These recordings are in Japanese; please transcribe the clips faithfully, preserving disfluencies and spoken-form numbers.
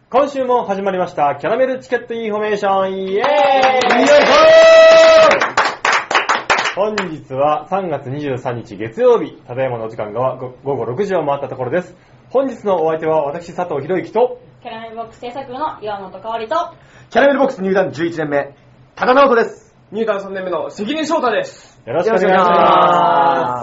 今週も始まりましたキャラメルチケットインフォメーション、イエーイ、よいしょー。本日はさんがつにじゅうさんにち月曜日、ただいまのお時間が午後ろくじを回ったところです。本日のお相手は私佐藤博之とキャラメルボックス制作部の岩本香織とキャラメルボックス入団じゅういちねんめ多田直人です。 入団さんねんめの関根翔太です。 よろしくお願いします。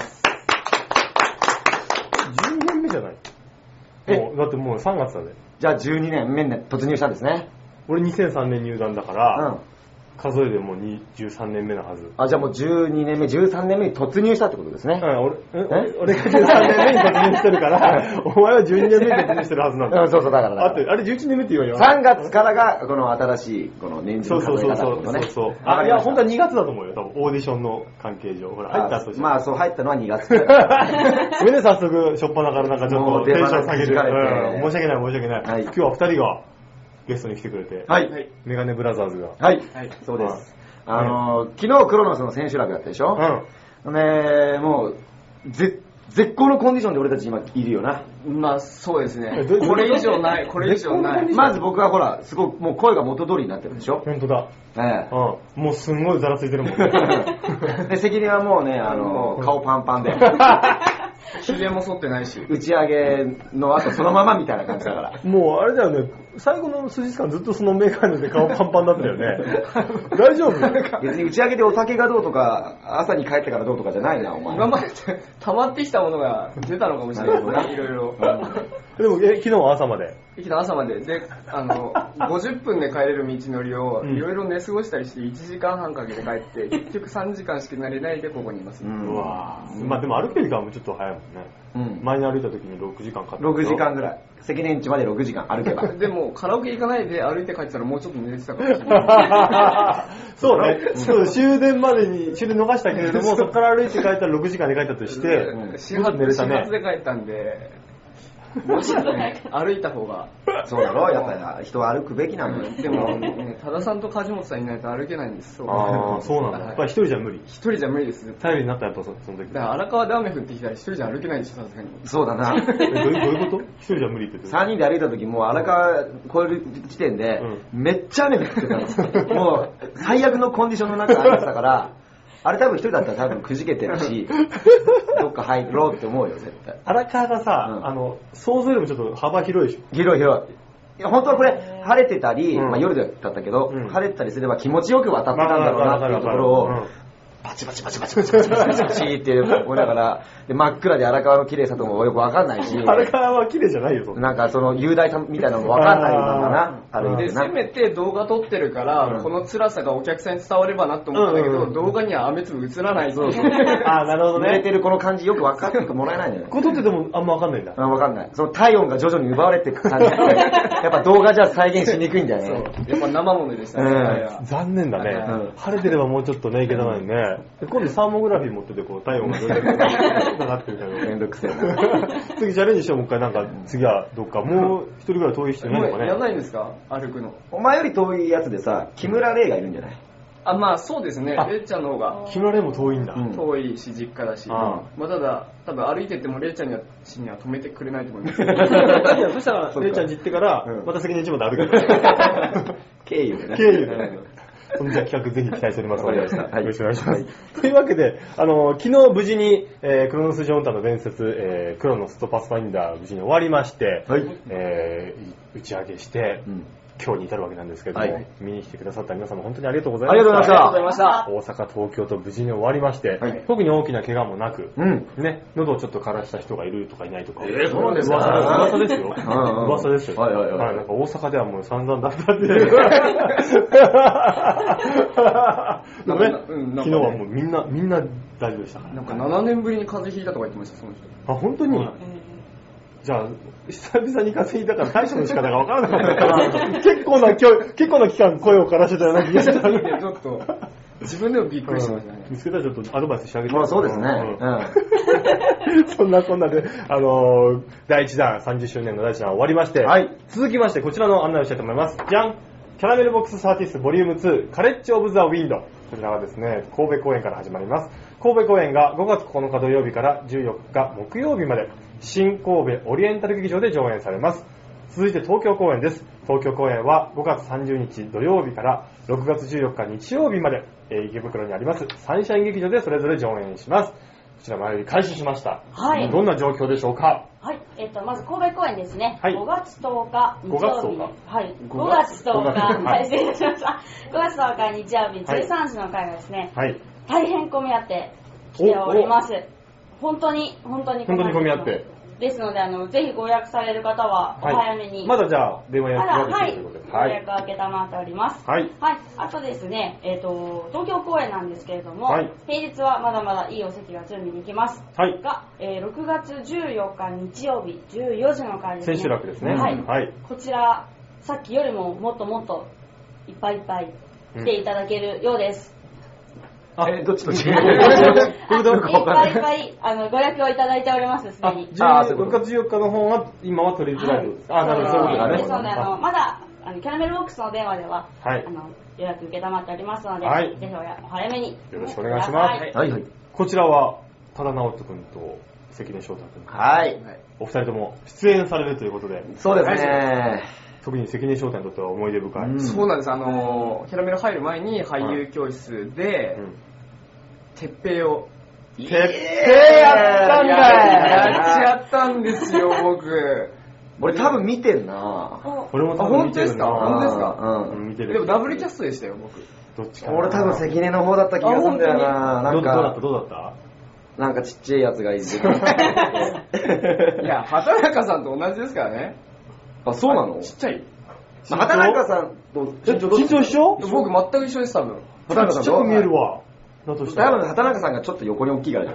じゅうにねんめじゃないもうだってもうさんがつだね。 じゃあじゅうにねんめに突入したんですね。 俺にせんさんねん入団だから、 うん、 数えでもうじゅうさんねんめのはず。 あ、じゃあもうじゅうにねんめじゅうさんねんめに突入したってことですね。 うん、俺俺がじゅうさんねんめに突入してるからお前はじゅうにねんめに突入してるはずなんだ。 うん、そうそう、だからだからあってあれじゅういちねんめって言うよ。 さんがつからがこの新しいこの年次の数え方ってことね。 そうそうそうそう。あ、いや本当はにがつだと思うよ。多分オーディションの関係上。ほら入った後。 まあそう入ったのはにがつ。 ごめんね、早速初っ端からなんかちょっとテンション下げる。うん、申し訳ない申し訳ない。はい、今日はふたりがゲストに来てくれて、 はい、 メガネブラザーズが。 はい、はい、そうです。あのー、昨日クロノスの選手ラグやったでしょ。うん。ね、もうぜ絶好のコンディションで俺たち今いるよな。 まあそうですね。これ以上ない、これ以上ない。 まず僕はほら、すごくもう声が元通りになってるでしょ。 本当だ。 ええ。 うん。もうすんごいざらついてるもんね。 で、関根はもうね、あの、顔パンパンで。 ひげも剃ってないし。 打ち上げの後そのままみたいな感じだから。 もうあれだよね。最後の数日間ずっとそのメガネで顔パンパンだったよね。大丈夫？ 別に打ち上げでお酒がどうとか、朝に帰ってからどうとかじゃないな、お前。 今まで溜まってきたものが出たのかもしれないですね、いろいろ。 でもえ昨日は朝まで。 昨日朝まで。で、あの、ごじゅっぷんで帰れる道のりをいろいろ寝過ごしたりしていちじかんはんかけて帰って、結局さんじかんしか寝れないでここにいます。 うわぁ。まあでも歩くよりかはもうちょっと早いもんね。うん、前に歩いた時にろくじかんかかった。 ろくじかんぐらい。関根ん家までろくじかん歩けば。 でもカラオケ行かないで歩いて帰ってたらもうちょっと寝てたかもしれない。 そうね。そう、終電までに、終電逃したけれども、そこから歩いて帰ったらろくじかんで帰ったとして、 うん、始発、始発で帰ったんで、もしね、歩いた方が。 そうだろ、やっぱり人は歩くべきなのよ。 でも、ね、多田さんと梶本さんいないと歩けないんです。そうああ、そうなんだ。やっぱり一人じゃ無理。 一人じゃ無理です。 頼りになったらやっぱその時。 だから荒川で雨降ってきたら一人じゃ歩けないでしょ、さすがに。 そうだな。 えどういうこと？一人じゃ無理って言って。 さんにんで歩いた時もう荒川越える時点で、うん、めっちゃ雨降ってたの。もう最悪のコンディションの中歩いてたから、あれ多分一人だったら多分くじけてるし、どっか入ろうって思うよ、絶対。 荒川がさ、うん、あの、想像よりもちょっと幅広いでしょ。 広い広い。いや本当はこれ、晴れてたり、うん、まあ夜だったけど、うん、晴れてたりすれば気持ちよく渡ってたんだろうなっていうところを、バチバチバチバチバチバチバチバチバチって思いながら、で真っ暗で荒川の綺麗さともよくわかんないし、 荒川は綺麗じゃないよ、そなんかその雄大さみたいなのもわかんないんだな、ある意味で。せめて動画撮ってるから、うん、この辛さがお客さんに伝わればなと思ったんだけど、うんうん、動画には雨粒映らない。そうそう。 ああ、なるほどね。 濡れてるこの感じよくわかってもらえないんだよ。 これ撮っててもあんまわかんないんだ。 わかんない。その体温が徐々に奪われていく感じ。やっぱ動画じゃ再現しにくいんだよね。 そう。やっぱ生ものでしたね。 うん、残念だね、うん。晴れてればもうちょっとね、いけたのにね。今度サーモグラフィー持ってて、こう、体温が徐々に下がってるから。 めんどくせえな。 次チャレンジしてもう一回なんか、次はどっか、もう一人ぐらい遠い人いないのかね。 やらないんですか歩くの。 お前より遠いやつでさ、木村玲がいるんじゃない？ あ、まあそうですね。レイちゃんの方が。 木村玲も遠いんだ。 遠いし、実家だし。あまあただ、多分歩いててもレイちゃんには止めてくれないと思います。 そしたら、レイちゃん家行ってから、また関根家まで歩く。 経由でね。 経由でね。そのじゃ企画ぜひ期待しておりますので、よろしくお願いします。はい、というわけで、あの昨日無事に、えー、クロノスジョンタの伝説、えー、クロノスとパスファインダー無事に終わりまして、はいえー、打ち上げして、うん今日に至るわけなんですけども、はい、見に来てくださった皆様本当にありがとうございました。 ありがとうございました。 大阪、東京と無事に終わりまして、はい、特に大きな怪我もなく、うん、ね、喉をちょっと枯らした人がいるとかいないとか、 えー、そうなんですか。 噂ですよ。噂ですよ。はいはいはい。はい、なんか大阪ではもう散々だったって。でもね、昨日はもうみんなみんな大丈夫でしたから。 なんかななねんぶりに風邪ひいたとか言ってました、その人。 あ、本当に。はいじゃあ、久々に風邪ひいたから対処の仕方がわからなかったから結構な、結構な期間声を枯らしてたような気がした。 ちょっと、自分でもびっくりしましたね。 見つけたらちょっとアドバイスしてあげて。 まあそうですね。 うん、そんなこんなで、あのー、だいいちだん、さんじゅっしゅうねんのだいいちだん終わりまして、はい、続きましてこちらの案内をしたいと思います。じゃんキャラメルボックスサーティスボリュームツーカレッジオブザウィンド。こちらはですね、神戸公演から始まります。神戸公演がごがつここのか土曜日からじゅうよっか木曜日まで新神戸オリエンタル劇場で上演されます。続いて東京公演です。 東京公演はごがつさんじゅうにち土曜日からろくがつじゅうよっか日曜日まで、えー、池袋にありますサンシャイン劇場でそれぞれ上演します。こちら前より開始しました。 はい。 どんな状況でしょうか？ はい。えっ、ー、と、まず神戸公演ですね。 はい。 ごがつとおか日曜日。 ごがつとおかはい。ごがつとおか、はい、失礼いたしました。ごがつとおか日曜日じゅうさんじの回がですね、はい。大変混み合ってきております。本当に、本当に混み合って。本当に混み合って。 ですので、あの、ぜひご予約される方は、お早めに。はい、 まだじゃあ、電話予約ができるということで。 はい。ご予約開けたまっております。はい。はい。あとですね、えっ、ー、と、東京公演なんですけれども、はい、平日はまだまだいいお席が準備できます。はい。が、えー、ろくがつじゅうよっか日曜日、じゅうよじの回ですね。 千秋楽ですね。 はい。はい。こちら、さっきよりももっともっといっぱいいっぱい来ていただけるようです。 あ、えー、どっちと違ういっぱいいっぱいあのご予約をいただいております、すでに。 ろくがつじゅうよっかの方は今は取りづらいです。あ、なるほど、そういうことだね。 ですので、あの、まだ、あのキャラメルボックスの電話では、はい、あの予約受けたまっておりますので、はい、ぜひお早めに。 よろしくお願いします。はいはい。こちらは、多田直人君と関根翔太君。 はい。 お二人とも出演されるということで。 そうですね。 特に関根翔太にとっては思い出深い。 うん、そうなんです。あの、キャラメル入る前に俳優教室で、鉄平を。 鉄平やったんだよ。 やっちゃったんですよ、僕。 俺多分見てんな。 俺も多分見てるな。 本当ですか？ うん。見てる。 でもダブルキャストでしたよ、僕。 どっちかな。 俺多分関根の方だった気がするんだよな。 なんかどうだったどうだったなんかちっちゃいやつがいる。 いや、畑中さんと同じですからね。 あ、そうなの？ ちっちゃい。 畑中さんと身長一緒？ 僕全く一緒です、多分。 畑中さんちっちゃく見えるわ。 だとしたら。多分畑中さんがちょっと横に大きいから。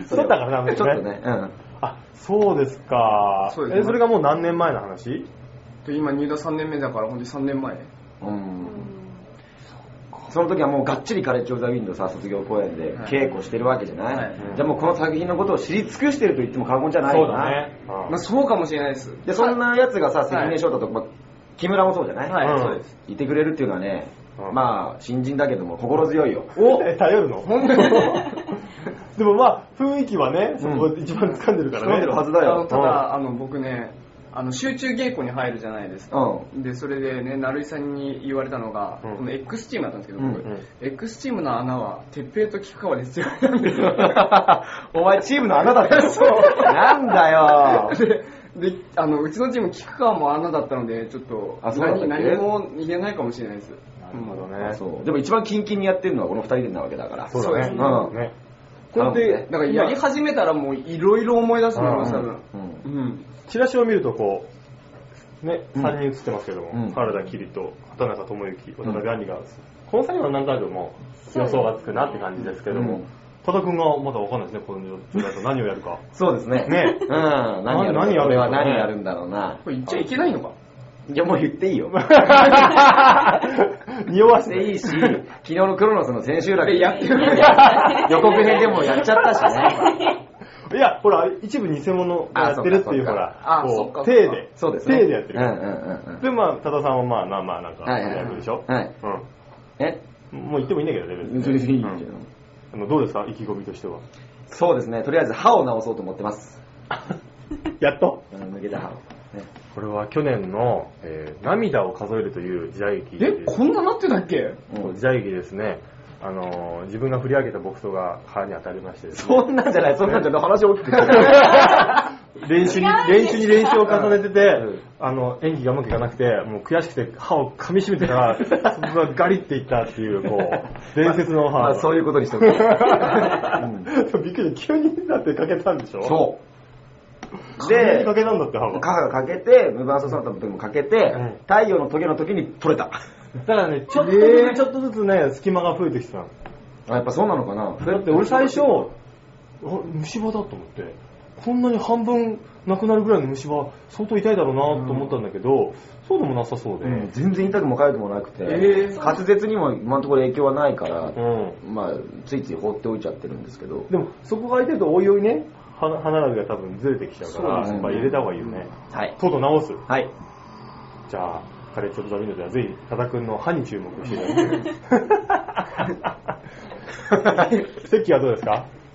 そうだからね。 ちょっとね。うん。 あ、そうですか。そうですね。え、それがもう何年前の話？ 今入団さんねんめだから本当にさんねんまえ。 うん。その時はもうがっちりカレッジオブザウィンドさ、卒業公演で稽古してるわけじゃない、はい、じゃあもうこの作品のことを知り尽くしてると言っても過言じゃないよな。 そうだね。 まあそうかもしれないです。 で、そんなやつがさ、関根翔太とか、木村もそうじゃない？ はい、そうです。 いてくれるっていうのはね、まあ新人だけども心強いよ。 お頼るの？本当にでもまあ雰囲気はね、そこ一番掴んでるからね。 掴んでるはずだよ。 ただ、あの僕ね、あの集中稽古に入るじゃないですか、うん、でそれでね成井さんに言われたのが、うん、この X チームだったんですけど、僕、うんうん、X チームの穴は鉄平と菊川ですよなんですよお前チームの穴だったそうなんだよでであのうちのチーム菊川も穴だったのでちょっとあそう何, 何も言えないかもしれないです。 なるほどね。 そうでも一番キンキンにやってるのはこのふたりでなわけだから。 そうだね。そうですね、うんね、 これでだからやり始めたらもういろいろ思い出すと思います多分、うんうんチラシを見るとこう、ね、さんにん写ってますけども、うん、原田桐と畑中智之、渡辺杏里が、うん、このさんにんは何回でも予想がつくなって感じですけども、多田君がまだ分かんないですね、この状態と何をやるか。 そうですね。ね。うん。何やる何やる、何やるんだろうな。 これ言っちゃいけないのか？ いやもう言っていいよ。 匂わせていいし、昨日のクロノスの千秋楽でやってる予告編でもやっちゃったしね。 いや、ほら、一部偽物がやってるっていう、ほら、こう、手で、 そうですね。 手でやってる。で、まあ、多田さんはまあ、まあまあ、なんか、やるでしょ？はい。うん。え？もう言ってもいいんだけどね、別に。いいけど。どうですか、意気込みとしては。 そうですね、とりあえず歯を直そうと思ってます。 やっと？ 抜けた歯を。 これは去年の、えー、涙を数えるという時代劇。 え、こんななってたっけ？ 時代劇ですね。あのー、自分が振り上げた木刀が歯に当たりましてですね。そんなんじゃない、そんなんじゃない、話大きくて。 練習に、練習に練習を重ねてて、うん、あの、演技がうまくいかなくて、もう悔しくて歯を噛み締めてたら、そこがガリっていったっていう、こう、伝説の歯。 まあ、そういうことにしておく。 うん、びっくり、急にだってかけたんでしょ？ そう。 で、かけたんだって歯が。 歯がかけて、ムバーソサンタの時もかけて、うん、太陽の時の時に取れた。 だからね、ちょっとずつちょっとずつね、隙間が増えてきてたの。 あ、やっぱそうなのかな。 だって俺最初、虫歯だと思って、こんなに半分なくなるぐらいの虫歯、相当痛いだろうなと思ったんだけど、うん、そうでもなさそうで、うん。 全然痛くも痒くもなくて、えー、滑舌にも今のところ影響はないから、うん、まあ、ついつい放っておいちゃってるんですけど。 でも、そこが空いてるとおいおいね、歯並びが多分ずれてきちゃうから、やっぱ入れた方がいいよね。うん、はい。とうとう直す。 はい。 じゃあ、カレッジオブザウィンドではぜひ、多田くんの歯に注目していただいて。席はどうですか？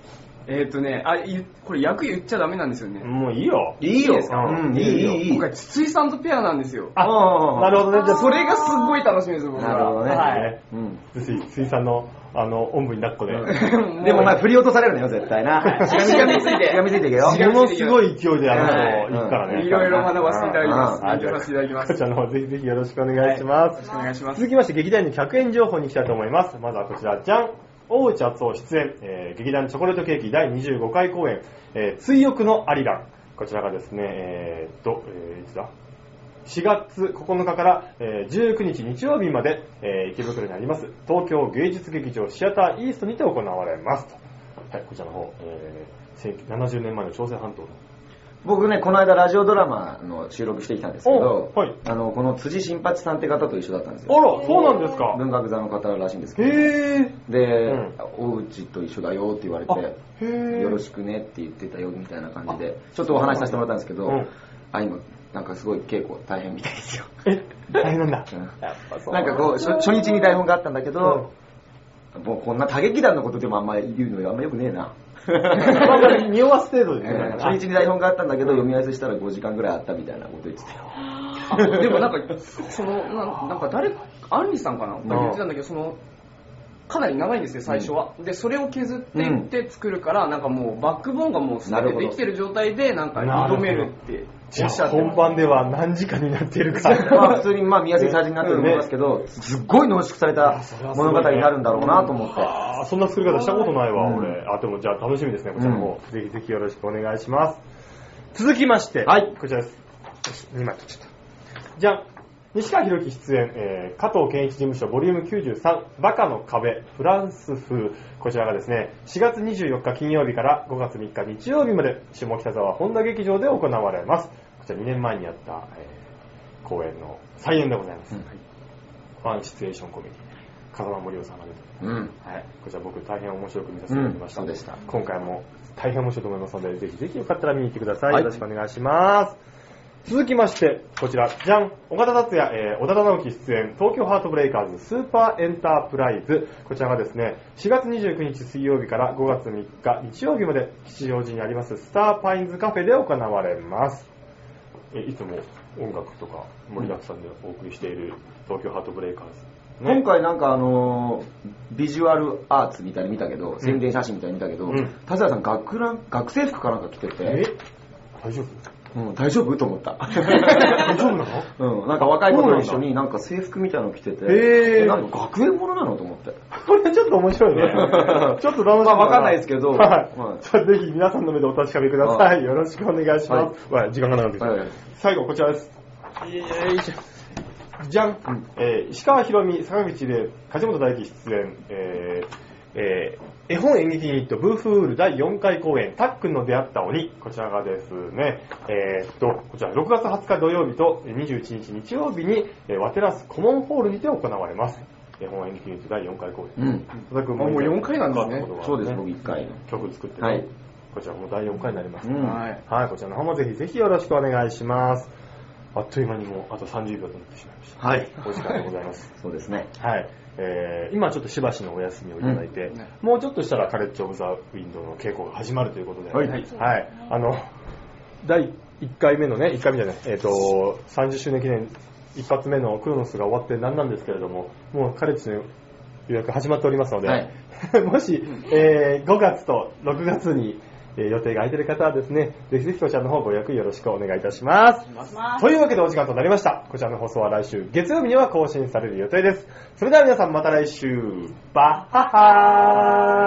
えっとね、あ、これ役言っちゃダメなんですよね。 もういいよ。 いいよ。 ですか？ うん、いいいいいい。 今回、筒井さんとペアなんですよ。 あ、なるほどね。じゃあそれがすごい楽しみです、僕は。 なるほどね。 はい。うん。筒井さんの、あの、おんぶに抱っこで。 でもお前振り落とされるのよ、絶対な。 しがみついて。 しがみついていけよ。 ものすごい勢いでやると行くからね。 いろいろ学ばせていただきます。勉強させていただきます。 こちらの方、ぜひぜひよろしくお願いします。 よろしくお願いします。 続きまして、劇団のひゃくえん情報に行きたいと思います。まずはこちら、じゃん。大内敦夫出演、えー、劇団チョコレートケーキだいにじゅうごかい公演、えー、追憶のアリラン。こちらがですね、えー、っと、えー、いつだしがつここのかから、えー、じゅうくにち日曜日まで、えー、池袋にあります東京芸術劇場シアターイーストにて行われますと。はい、こちらの方、えー、ななじゅうねんまえの朝鮮半島の僕ね、この間ラジオドラマの収録してきたんですけど、 はい、 あのこの辻新八さんって方と一緒だったんですよ。 あら、そうなんですか。 文学座の方らしいんですけど、 へー。 で、 うん、 大内と一緒だよって言われて、よろしくねって言ってたよみたいな感じで、ちょっとお話しさせてもらったんですけど、うん、あ、今、なんかすごい稽古大変みたいですよ。 え、大変なんだ。 うん、やっぱそう。なんかこう、初日に台本があったんだけど、うん、もうこんな他劇団のことでもあんまり言うのあんまよくねえな。 匂わす程度ですね。 初日に台本があったんだけど、読み合わせしたらごじかんぐらいあったみたいなこと言ってたよ。でもなんか、その、なんか誰、アンリさんかなが言ってたんだけど、その、かなり長いんですよ、最初は。うん、で、それを削っていって作るから、うん、なんかもうバックボーンがもう全てできてる状態で、なんか挑めるっておっしゃって。本番では何時間になっているか。 まあ普通にまあ見やすいサイズになってると思いますけど、すっごい濃縮された物語になるんだろうなと思って。 ああ、そんな作り方したことないわ、うん、俺。あ、でもじゃあ楽しみですね、こちらも。うん、ぜひぜひよろしくお願いします。続きまして、はい、こちらです。にまい取っちゃった。じゃん。西川博樹出演、えー、加藤健一事務所ボリュームきゅうじゅうさんバカの壁フランス風。こちらがですね、しがつにじゅうよっか金曜日からごがつみっか日曜日まで下北沢本田劇場で行われます。こちらにねんまえにやった、えー、公演の再演でございます。うん、はい、ファンシチュエーションコメディ風間森夫さんが出て、うん、はい、こちら僕大変面白く見させていただきました。うん、そうでした。今回も大変面白いと思いますので、ぜひぜひよかったら見に行ってください。はい、よろしくお願いします。続きまして、こちら、じゃん、岡田達也、えー、小田直樹出演、東京ハートブレイカーズスーパーエンタープライズ。こちらがですね、しがつにじゅうくにち水曜日からごがつみっか日曜日まで吉祥寺にありますスターパインズカフェで行われます。えいつも音楽とか盛りだくさんでお送りしている東京ハートブレイカーズ。 ね、今回なんかあのー、ビジュアルアーツみたいに見たけど、宣伝写真みたいに見たけど、うん、達也さん学ラン、学生服かなんか着てて、 え大丈夫？ うん、大丈夫と思った。 大丈夫なの？うん、なんか若い子と一緒になんか制服みたいなの着てて、えー、なんか学園ものなのと思って。 これちょっと面白いね。ちょっと楽しみ。 まあわかんないですけど、 はい。まあ、ぜひ皆さんの目でお確かめください。よろしくお願いします。はい、時間がなくなってきた、はい。最後こちらです。よいしょ。じゃん、うん、えー、石川ひろみ、坂口で梶本大輝出演、えーえー、絵本演劇ユニットブーフールだいよんかい公演、たっくんの出会った鬼。こちらがですね、えー、っと、こちらろくがつはつか土曜日とにじゅういちにち日曜日に、えー、ワテラスコモンホールにて行われます。絵本演劇ユニットだいよんかい公演。うん。 佐々もうよんかいなんですね。 そうです、僕いっかい。 曲作って、ね、 はい。 こちらもだいよんかいになります、 うん。はい。 はい、こちらの方もぜひぜひよろしくお願いします。あっという間にもうあとさんじゅうびょうとなってしまいました。 はい。 お時間でございます。 そうですね。 はい。えー、今ちょっとしばしのお休みをいただいて、うん、もうちょっとしたらカレッジオブザウィンドウの稽古が始まるということで、はい。はい。あの、だいいっかいめのね、いっかいめじゃない、えっと、さんじゅっしゅうねん記念一発目のクロノスが終わってなんなんですけれども、もうカレッジの予約始まっておりますので、はい、もし、えー、ごがつとろくがつに予定が空いている方はですね、ぜひぜひこちらの方ご予約よろしくお願いいたします。というわけでお時間となりました。こちらの放送は来週月曜日には更新される予定です。それでは皆さんまた来週。バッハッハー